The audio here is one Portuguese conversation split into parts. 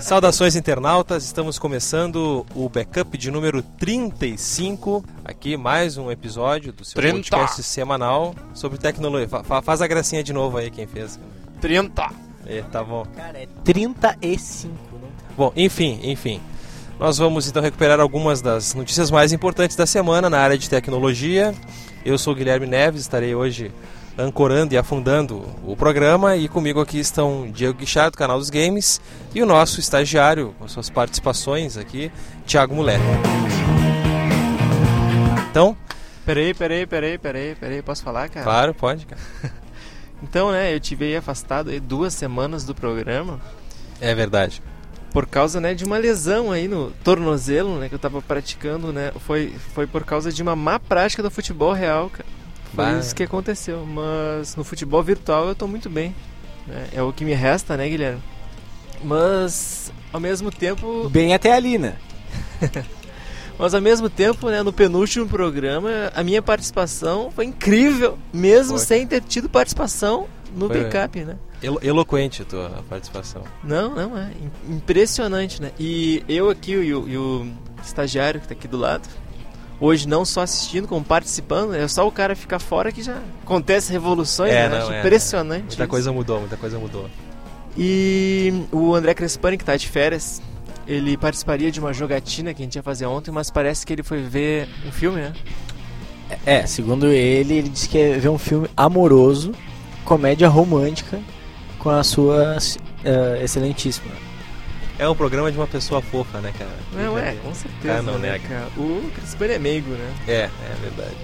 Saudações internautas, estamos começando o backup de número 35, aqui mais um episódio do seu podcast semanal sobre tecnologia. Faz a gracinha de novo aí quem fez. 30! Tá bom. Cara, é 35, não? Bom, enfim. Nós vamos então recuperar algumas das notícias mais importantes da semana na área de tecnologia. Eu sou o Guilherme Neves, estarei hoje ancorando e afundando o programa, e comigo aqui estão Diego Guichard, do canal dos Games, e o nosso estagiário, com suas participações aqui, Thiago Mulher. Então... Peraí, posso falar, cara? Claro, pode, cara. Então, né, eu tive aí afastado aí 2 semanas do programa. É verdade. Por causa, né, de uma lesão aí no tornozelo, né, que eu tava praticando, né, foi por causa de uma má prática do futebol real, cara. Foi isso que aconteceu, mas no futebol virtual eu tô muito bem, né? É o que me resta, né, Guilherme? Mas, ao mesmo tempo... Bem até ali, né? Mas, ao mesmo tempo, né, no penúltimo programa, a minha participação foi incrível, mesmo sem ter tido participação no backup, né? Eloquente a tua participação. Não, é impressionante, né? E eu aqui e o estagiário que tá aqui do lado... Hoje não só assistindo, como participando, é só o cara ficar fora que já acontece revoluções, né? Acho impressionante. Muita coisa mudou. E o André Crespani, que tá de férias, ele participaria de uma jogatina que a gente ia fazer ontem, mas parece que ele foi ver um filme, né? Segundo ele disse que ia ver um filme amoroso, comédia romântica, com a sua excelentíssima. É um programa de uma pessoa fofa, né, cara? Não, com certeza. Cara, não nega. Cara? O Crespani é meigo, né? É verdade.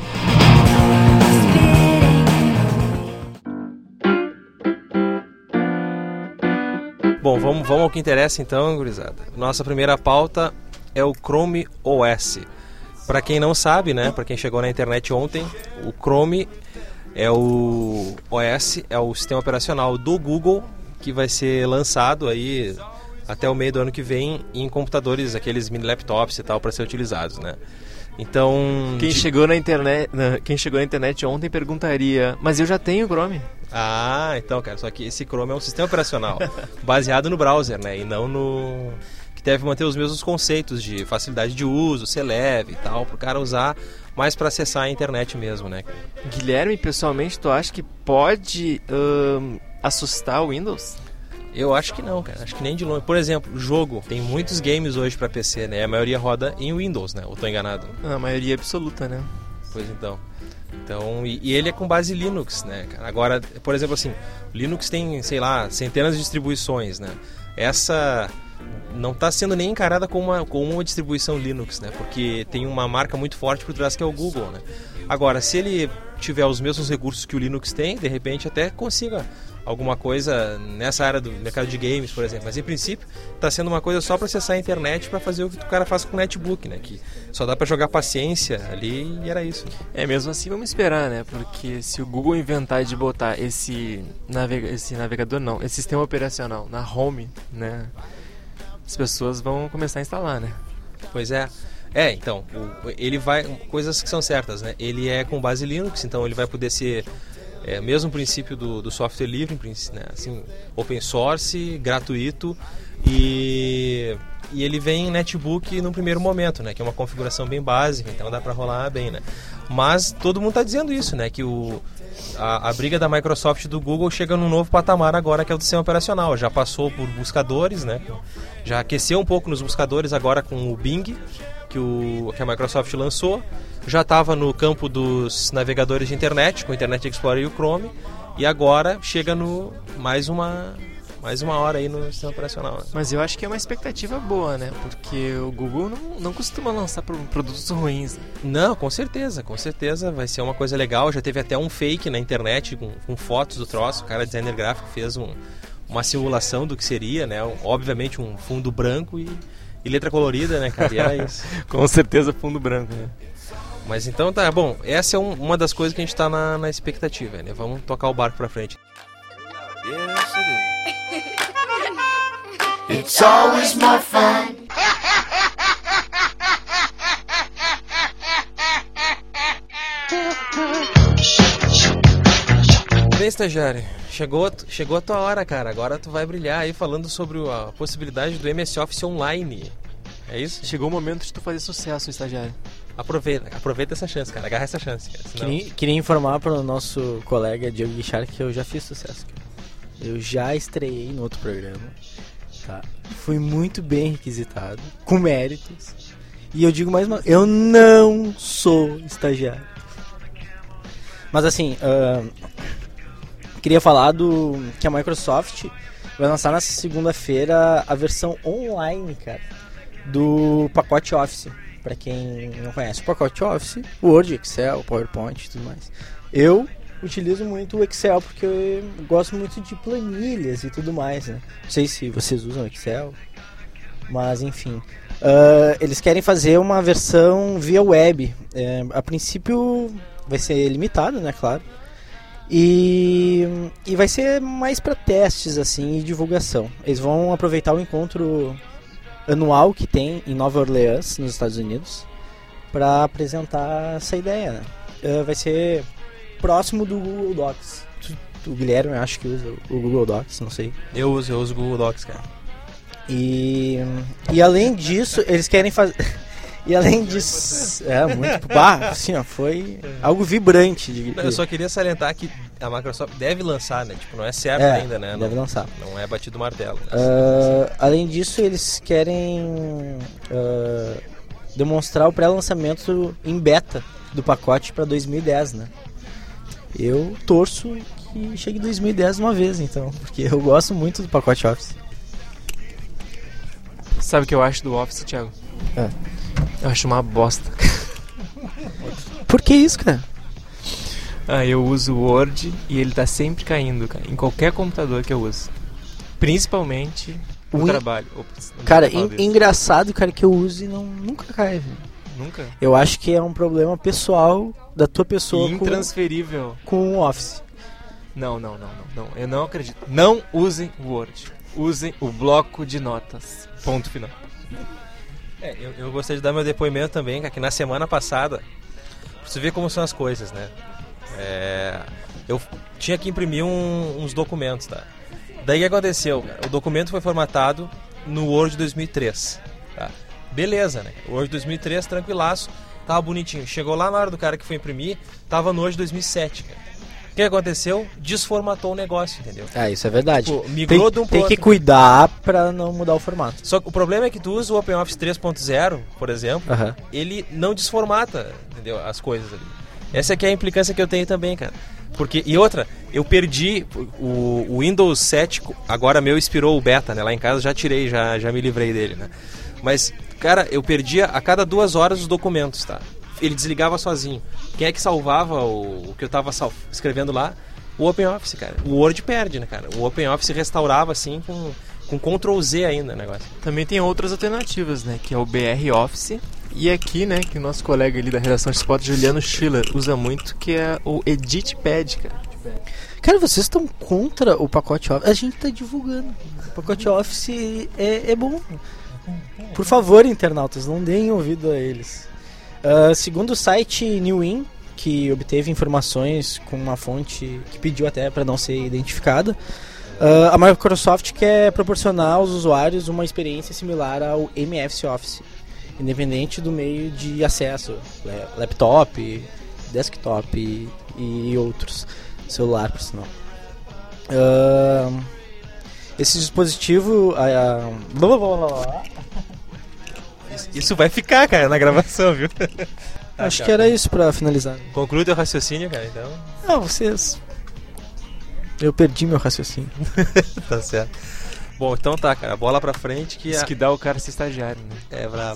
Bom, vamos ao que interessa então, gurizada. Nossa primeira pauta é o Chrome OS. Para quem não sabe, né, para quem chegou na internet ontem, o Chrome é o OS, é o sistema operacional do Google, que vai ser lançado aí até o meio do ano que vem em computadores, aqueles mini laptops e tal, para ser utilizados, né? Então... Quem chegou na internet ontem perguntaria, mas eu já tenho Chrome. Ah, então, cara, só que esse Chrome é um sistema operacional baseado no browser, né? E não no... que deve manter os mesmos conceitos de facilidade de uso, ser leve e tal, para o cara usar mais para acessar a internet mesmo, né? Guilherme, pessoalmente, tu acha que pode assustar o Windows? Eu acho que não, cara. Acho que nem de longe. Por exemplo, jogo. Tem muitos games hoje pra PC, né? A maioria roda em Windows, né? Ou tô enganado? A maioria absoluta, né? Pois então. E ele é com base Linux, né, cara? Agora, por exemplo, assim, Linux tem, sei lá, centenas de distribuições, né? Essa não tá sendo nem encarada como uma distribuição Linux, né? Porque tem uma marca muito forte por trás que é o Google, né? Agora, se ele tiver os mesmos recursos que o Linux tem, de repente até consiga alguma coisa nessa área do mercado de games, por exemplo. Mas, em princípio, está sendo uma coisa só para acessar a internet, para fazer o que o cara faz com o netbook, né? Que só dá para jogar paciência ali e era isso. Mesmo assim vamos esperar, né? Porque se o Google inventar de botar esse navegador, não, esse sistema operacional na home, né? As pessoas vão começar a instalar, né? Pois é. Então, ele vai... Coisas que são certas, né? Ele é com base Linux, então ele vai poder ser... mesmo princípio do software livre, né? Assim, open source, gratuito, e ele vem em netbook no primeiro momento, né? Que é uma configuração bem básica, então dá para rolar bem, né? Mas todo mundo está dizendo isso, né? Que a briga da Microsoft e do Google chega num novo patamar agora, que é o do sistema operacional. Já passou por buscadores, né? Já aqueceu um pouco nos buscadores agora com o Bing, que a Microsoft lançou. Já estava no campo dos navegadores de internet, com o Internet Explorer e o Chrome, e agora chega no mais uma hora aí no sistema operacional, né? Mas eu acho que é uma expectativa boa, né? Porque o Google não costuma lançar produtos ruins, né? Não, com certeza vai ser uma coisa legal. Já teve até um fake na internet com fotos do troço. O cara, designer gráfico, fez uma simulação do que seria, né? Obviamente um fundo branco e letra colorida, né, cara? E era isso. Com certeza fundo branco, né? Mas então tá, bom, essa é uma das coisas que a gente tá na expectativa, né? Vamos tocar o barco pra frente. It's always more fun. bem, estagiário. Chegou a tua hora, cara. Agora tu vai brilhar aí falando sobre a possibilidade do MS Office online. É isso? Chegou o momento de tu fazer sucesso, estagiário. Aproveita essa chance, cara. Agarra essa chance, cara. Senão... Queria informar para o nosso colega Diego Guichard que eu já fiz sucesso, cara. Eu já estreiei no outro programa, tá? Fui muito bem requisitado, com méritos. E eu digo mais uma vez, eu não sou estagiário. Mas assim, queria falar que a Microsoft vai lançar nessa segunda-feira a versão online, cara, do pacote Office. Pra quem não conhece o pacote Office, Word, Excel, PowerPoint e tudo mais. Eu utilizo muito o Excel porque eu gosto muito de planilhas e tudo mais, né? Não sei se vocês usam Excel, mas enfim. Eles querem fazer uma versão via web. A princípio vai ser limitado, né? Claro. E vai ser mais para testes assim e divulgação. Eles vão aproveitar o encontro anual que tem em Nova Orleans, nos Estados Unidos, para apresentar essa ideia, né? Vai ser próximo do Google Docs. O Guilherme acho que usa o Google Docs, não sei. Eu uso o Google Docs, cara. E além disso, eles querem fazer... E além disso... muito... assim, ó, foi algo vibrante. Eu só queria salientar que a Microsoft deve lançar, né? Tipo, não é certo ainda, né? Deve lançar. Não é batido o martelo. Né? Além disso, eles querem demonstrar o pré-lançamento em beta do pacote para 2010, né? Eu torço que chegue 2010 uma vez, então, porque eu gosto muito do pacote Office. Sabe o que eu acho do Office, Thiago? Eu acho uma bosta. Por que isso, cara? Eu uso o Word e ele tá sempre caindo, cara, em qualquer computador que eu uso. Principalmente no trabalho. Ops, cara, engraçado, cara, que eu uso e nunca cai, velho. Nunca? Eu acho que é um problema pessoal da tua pessoa. Intransferível. Com o Office. Não. Eu não acredito. Não usem o Word. Usem o bloco de notas. Ponto final. Eu gostaria de dar meu depoimento também, cara, que na semana passada, pra você ver como são as coisas, né? Eu tinha que imprimir uns documentos, tá? Daí o que aconteceu? O documento foi formatado no Word 2003, tá? Beleza, né? O Word 2003, tranquilaço, tava bonitinho. Chegou lá na hora do cara que foi imprimir, tava no Word 2007, cara. O que aconteceu? Desformatou o negócio, entendeu? Isso é verdade. Tipo, migrou de um pro outro. Tem que cuidar pra não mudar o formato. Só que o problema é que tu usa o OpenOffice 3.0, por exemplo, ele não desformata, entendeu? As coisas ali. Essa aqui é a implicância que eu tenho também, cara. E outra, eu perdi o Windows 7, agora meu expirou o beta, né? Lá em casa já tirei, já me livrei dele, né? Mas, cara, eu perdia a cada 2 horas os documentos, tá? Ele desligava sozinho. Quem é que salvava o que eu tava escrevendo lá? O OpenOffice, cara. O Word perde, né, cara? O OpenOffice restaurava, assim, com Ctrl Z ainda o negócio. Também tem outras alternativas, né? Que é o BR Office. E aqui, né, que o nosso colega ali da redação de Spot, Juliano Schiller, usa muito, que é o EditPad, cara. Cara, vocês estão contra o pacote Office? A gente tá divulgando. O pacote Office é bom. Por favor, internautas, não deem ouvido a eles. Segundo o site Newin, que obteve informações com uma fonte que pediu até para não ser identificada, a Microsoft quer proporcionar aos usuários uma experiência similar ao MS Office, independente do meio de acesso, laptop, desktop e outros, celular por sinal. Esse dispositivo... Isso vai ficar, cara, na gravação, viu? Acho que era isso pra finalizar. Conclui teu raciocínio, cara, então. Não, vocês... Eu perdi meu raciocínio. Tá certo. Bom, então tá, cara, bola pra frente que... Isso que dá o cara ser estagiário, né? É brabo.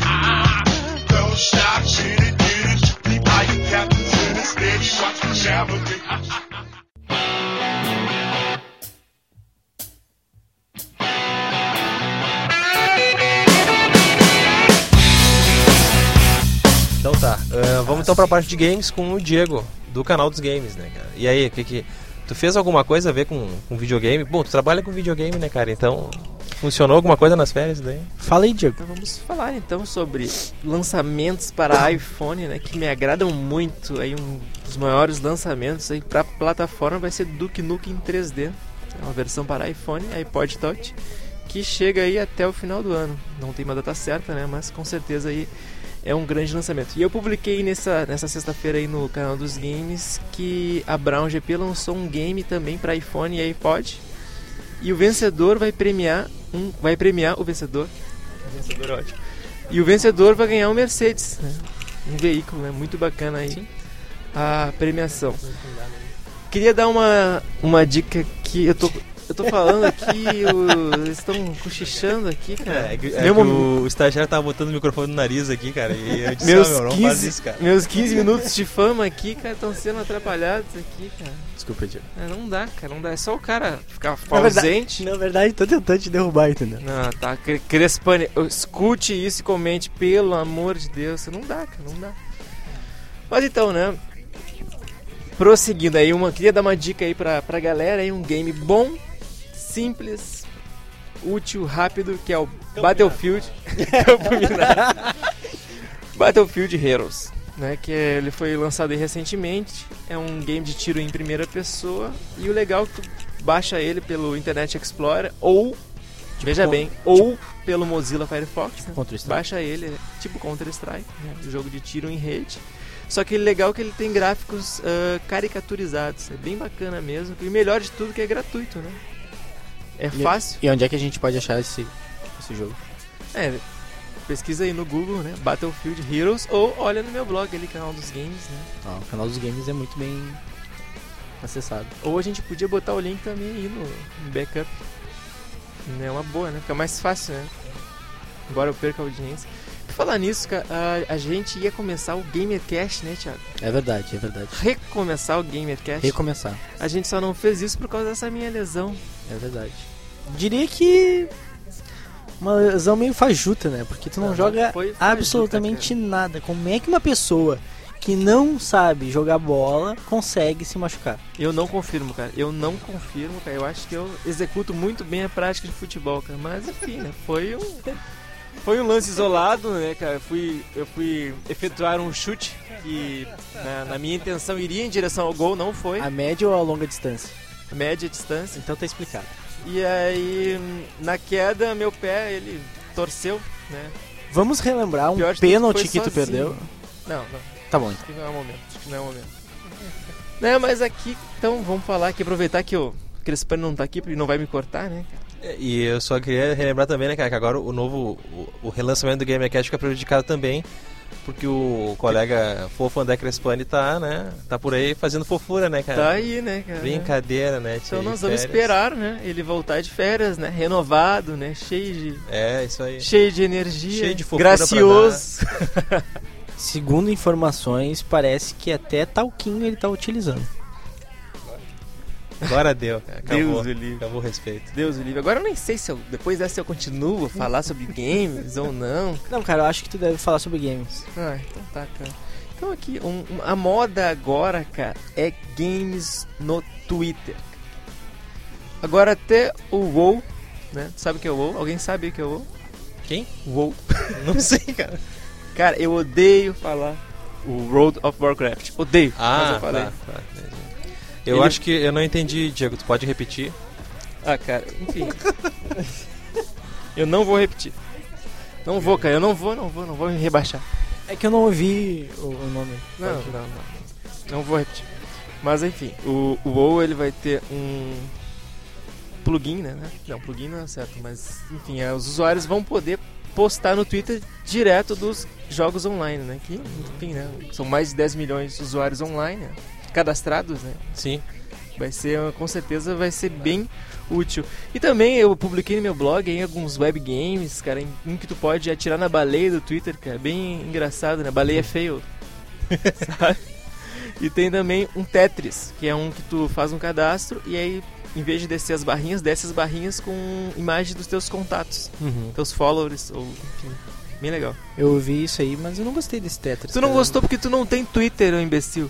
Então tá, vamos então pra parte de games com o Diego, do canal dos games, né, cara? E aí, tu fez alguma coisa a ver com videogame? Bom, tu trabalha com videogame, né, cara? Então... Funcionou alguma coisa nas férias daí? Fala aí, Diego. Então vamos falar então sobre lançamentos para iPhone, né, que me agradam muito. Aí um dos maiores lançamentos aí para plataforma vai ser Duke Nukem 3D, é uma versão para iPhone, iPod Touch, que chega aí até o final do ano. Não tem uma data certa, né, mas com certeza aí é um grande lançamento. E eu publiquei nessa sexta-feira aí no canal dos games que a Brown GP lançou um game também para iPhone e iPod. E o vencedor vai premiar o vencedor. O vencedor é ótimo. E o vencedor vai ganhar um Mercedes, né? Um veículo, né? Muito bacana aí. Sim. A premiação. Queria dar uma dica que eu tô falando aqui, eles estão cochichando aqui, cara. O estagiário tava botando o microfone no nariz aqui, cara, e eu disse, não faz isso, cara. Meus 15 minutos de fama aqui, cara, estão sendo atrapalhados aqui, cara. Desculpa, Diego. Não dá, cara, não dá. É só o cara ficar ausente. Na verdade, tô tentando te derrubar, entendeu? Não, tá, Crespani, escute isso e comente, pelo amor de Deus. Não dá, cara, não dá. Mas então, né, prosseguindo aí, queria dar uma dica aí pra galera aí, um game bom, simples, útil, rápido, que é o Battlefield Battlefield Heroes, né, que ele foi lançado aí recentemente. É um game de tiro em primeira pessoa, e o legal é que tu baixa ele pelo Internet Explorer ou, ou pelo Mozilla Firefox, né? Baixa ele, tipo Counter-Strike, né, jogo de tiro em rede. Só que o legal é que ele tem gráficos caricaturizados, é bem bacana mesmo, e o melhor de tudo é que é gratuito, né? É fácil. E onde é que a gente pode achar esse jogo? Pesquisa aí no Google, né? Battlefield Heroes, ou olha no meu blog ali, canal dos games, né? O canal dos games é muito bem acessado. Ou a gente podia botar o link também aí no backup. É uma boa, né? Fica mais fácil, né? Embora eu perca a audiência. Por falar nisso, a gente ia começar o GamerCast, né, Thiago? É verdade, é verdade. Recomeçar o GamerCast. Recomeçar. A gente só não fez isso por causa dessa minha lesão. É verdade. Diria que uma lesão meio fajuta, né? Porque tu não joga absolutamente nada. Como é que uma pessoa que não sabe jogar bola consegue se machucar? Eu não confirmo, cara. Eu acho que eu executo muito bem a prática de futebol, cara. Mas enfim, né? Foi um lance isolado, né, cara? Eu fui efetuar um chute que na minha intenção iria em direção ao gol, não foi. A média ou a longa distância? A média distância. Então tá explicado. E aí, na queda, meu pé, ele torceu, né? Vamos relembrar um pênalti que tu perdeu? Não. Tá bom, então. Acho que não é o momento. Né, mas aqui, então, vamos falar aqui, aproveitar que o Crespani não tá aqui, porque não vai me cortar, né? E eu só queria relembrar também, né, cara, que agora o relançamento do GamerCast fica prejudicado também, porque o colega fofo André Crespani tá por aí fazendo fofura, né, cara? Tá aí, né, cara? Brincadeira, né? Então nós vamos esperar, né, ele voltar de férias, né, renovado, né, cheio de... isso aí. Cheio de energia, cheio de fofura, gracioso. Segundo informações, parece que até talquinho ele tá utilizando. Agora deu, cara. Acabou o respeito. Deus o livre. Agora eu nem sei se depois dessa eu continuo a falar sobre games ou não. Não, cara, eu acho que tu deve falar sobre games. Então tá, cara. Então aqui, a moda agora, cara, é games no Twitter. Agora até o WoW, né? Sabe o que é o WoW? Alguém sabe o que é o WoW? Quem? WoW. Não sei, cara. Cara, eu odeio falar o World of Warcraft. Odeio. Mas eu falei. Tá. Eu acho que eu não entendi, Diego. Tu pode repetir? Cara, enfim. Eu não vou repetir. Não vou, cara. Eu não vou me rebaixar. É que eu não ouvi o nome. Não vou repetir. Mas enfim, o WoW ele vai ter um plugin, né? Não, plugin não é certo, mas enfim, os usuários vão poder postar no Twitter direto dos jogos online, né? Que, enfim, né? São mais de 10 milhões de usuários online, né? Cadastrados, né? Sim. Vai ser, com certeza, vai ser bem útil. E também eu publiquei no meu blog em alguns web games, cara, em que tu pode atirar na baleia do Twitter, cara, bem engraçado, né? Baleia fail. Sabe? E tem também um Tetris, que é um que tu faz um cadastro e aí, em vez de descer as barrinhas, desce as barrinhas com imagem dos teus contatos, teus followers, ou enfim, bem legal. Eu ouvi isso aí, mas eu não gostei desse Tetris. Tu não gostou porque tu não tem Twitter, ô imbecil.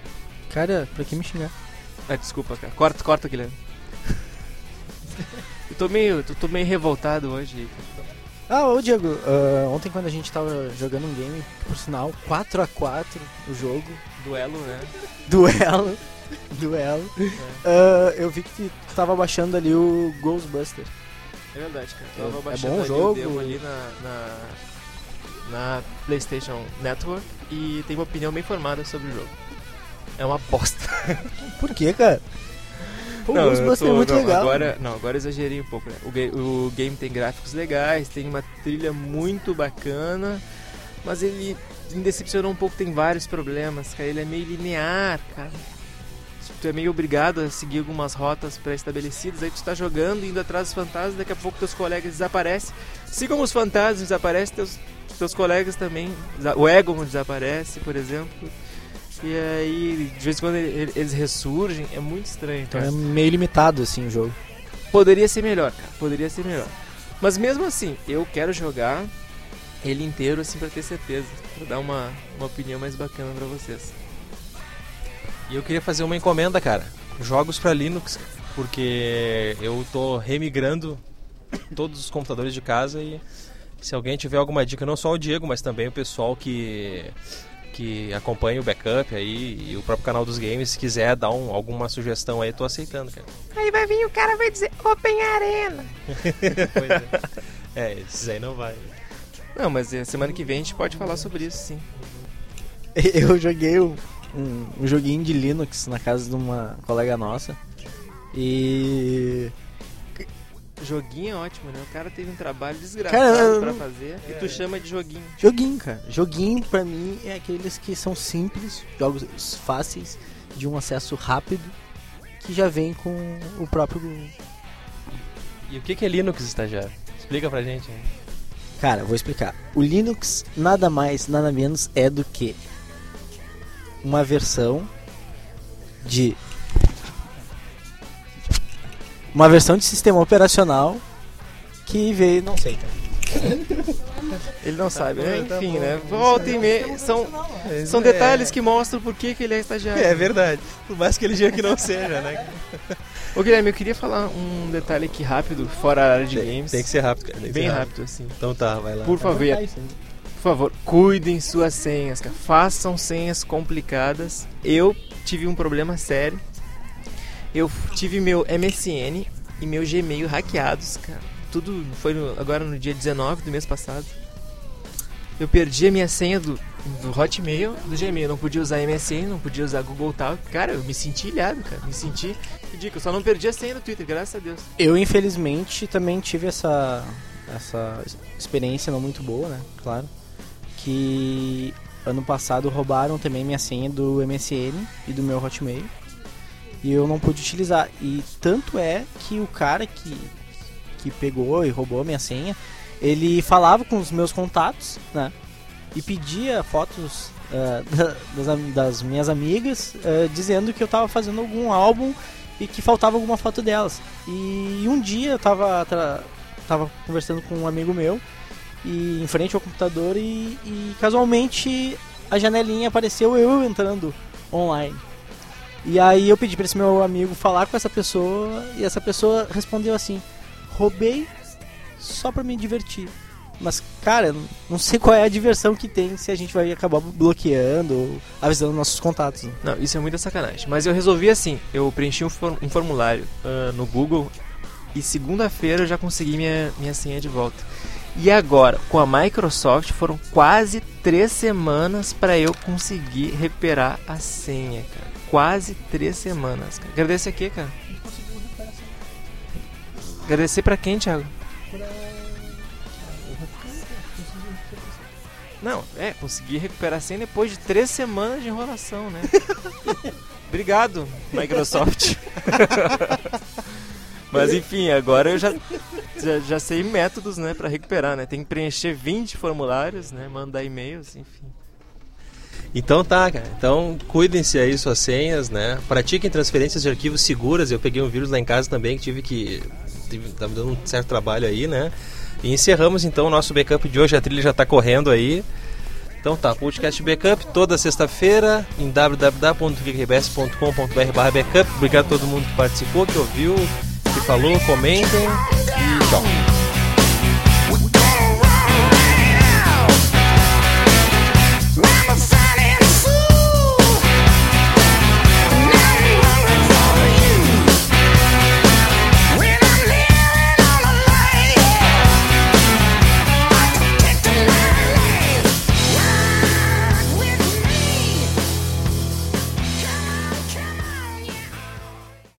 Cara, pra que me xingar? Desculpa, cara. Corta, Guilherme. tô meio revoltado hoje. Ô Diego, ontem quando a gente tava jogando um game, por sinal, 4x4 o jogo. Duelo, né? Duelo. Eu vi que tu tava baixando ali o Ghostbusters. É verdade, cara. É Tava baixando bom o ali jogo. demo ali na PlayStation Network e tem uma opinião bem formada sobre o jogo. É uma bosta. Por quê, cara? O Ghostbusters é muito legal. Agora eu exagerei um pouco, né? O game tem gráficos legais, tem uma trilha muito bacana, mas ele me decepcionou um pouco, tem vários problemas, cara. Ele é meio linear, cara. Tu é meio obrigado a seguir algumas rotas pré-estabelecidas, aí tu tá jogando, indo atrás dos fantasmas, daqui a pouco teus colegas desaparecem. Assim como os fantasmas desaparecem, teus colegas também, o Egon desaparece, por exemplo. E aí, de vez em quando eles ressurgem, é muito estranho, cara. Então é meio limitado, assim, o jogo. Poderia ser melhor, cara, poderia ser melhor. Mas mesmo assim, eu quero jogar ele inteiro, assim, pra ter certeza, pra dar uma opinião mais bacana pra vocês. E eu queria fazer uma encomenda, cara. Jogos pra Linux, porque eu tô remigrando todos os computadores de casa e se alguém tiver alguma dica, não só o Diego, mas também o pessoal que acompanha o backup aí e o próprio canal dos games, se quiser dar alguma sugestão aí, tô aceitando, cara. Aí vai vir o cara e vai dizer Open Arena. Pois é. Esses aí não vai. Não, mas semana que vem a gente pode falar sobre isso, sim. Eu joguei um joguinho de Linux na casa de uma colega nossa. E... Joguinho é ótimo, né? O cara teve um trabalho desgraçado pra fazer e tu chama de joguinho. Joguinho, cara. Joguinho, pra mim, é aqueles que são simples, jogos fáceis, de um acesso rápido, que já vem com o próprio... E o que é Linux, estagiário? Explica pra gente, hein? Cara, vou explicar. O Linux, nada mais, nada menos, é do que uma versão de sistema operacional que veio, não sei, cara. Ele não sabe, né? Enfim, né? Volta e meia. São detalhes que mostram por que ele é estagiário. É verdade. Por mais que ele diga que não seja, né? Ô Guilherme, eu queria falar um detalhe aqui rápido, fora a área de games. Tem que ser rápido, cara. Bem rápido, assim. Então tá, vai lá. Por favor, cuidem suas senhas, cara. Façam senhas complicadas. Eu tive um problema sério. Eu tive meu MSN e meu Gmail hackeados, cara. Tudo foi agora no dia 19 do mês passado. Eu perdi a minha senha do Hotmail, do Gmail. Eu não podia usar MSN, não podia usar Google tal. Cara, eu me senti ilhado, cara. Me senti ridículo. Eu só não perdi a senha do Twitter, graças a Deus. Eu, infelizmente, também tive essa experiência não muito boa, né? Claro. Que ano passado roubaram também minha senha do MSN e do meu Hotmail. E eu não pude utilizar. E tanto é que o cara que pegou e roubou a minha senha, ele falava com os meus contatos, né? E pedia fotos das minhas amigas, dizendo que eu tava fazendo algum álbum e que faltava alguma foto delas. E um dia eu tava conversando com um amigo meu e em frente ao computador e casualmente a janelinha apareceu eu entrando online. E aí eu pedi pra esse meu amigo falar com essa pessoa e essa pessoa respondeu assim: roubei só pra me divertir. Mas, cara, não sei qual é a diversão que tem se a gente vai acabar bloqueando ou avisando nossos contatos. Né? Não, isso é muita sacanagem. Mas eu resolvi assim, eu preenchi um formulário no Google e segunda-feira eu já consegui minha senha de volta. E agora, com a Microsoft, foram quase 3 semanas pra eu conseguir recuperar a senha, cara. Quase 3 semanas, cara. Agradecer aqui, cara. Agradecer pra quem, Thiago? Não, consegui recuperar a senha depois de 3 semanas de enrolação, né? Obrigado, Microsoft. Mas enfim, agora eu já sei métodos, né, pra recuperar, né? Tem que preencher 20 formulários, né? Mandar e-mails, enfim. Então tá, cara. Então cuidem-se aí suas senhas, né? Pratiquem transferências de arquivos seguras. Eu peguei um vírus lá em casa também que tá me dando um certo trabalho aí, né? E encerramos então o nosso backup de hoje. A trilha já tá correndo aí. Então tá, podcast backup toda sexta-feira em www.gigbs.com.br/backup. Obrigado a todo mundo que participou, que ouviu, que falou, comentem.